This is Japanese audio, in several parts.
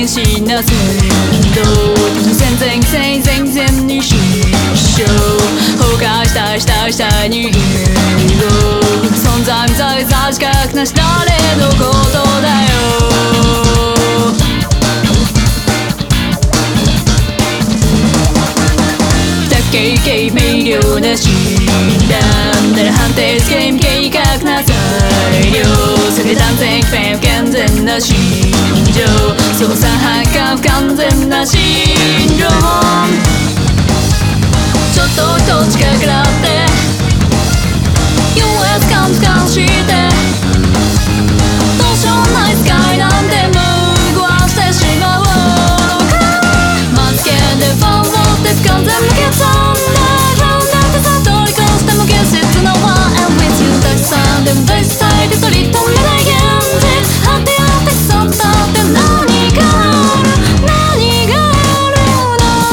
しなさい戦前戦前に失笑崩壊した人間存在無罪自覚なし誰のことだよ経験明瞭な診断なら判定試験計画な裁量それ断然不健全な心情操作反感不完全な心情ちょっと一つ近くらって優越感俯瞰してどうしようもない世界なんて無わしてしまうのかマツケンでファンをって不完全無欠でも大スタイル取り留めない現実果てあってそったって何があるの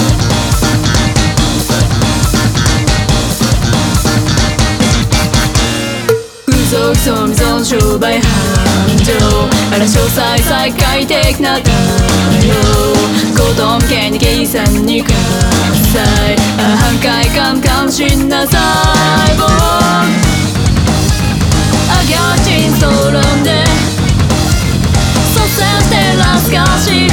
空想既存未存商売繁盛あら詳細再快的な対応行動向けに計算に喝采反快感関心な細胞逆地に転んで率先して懐かしい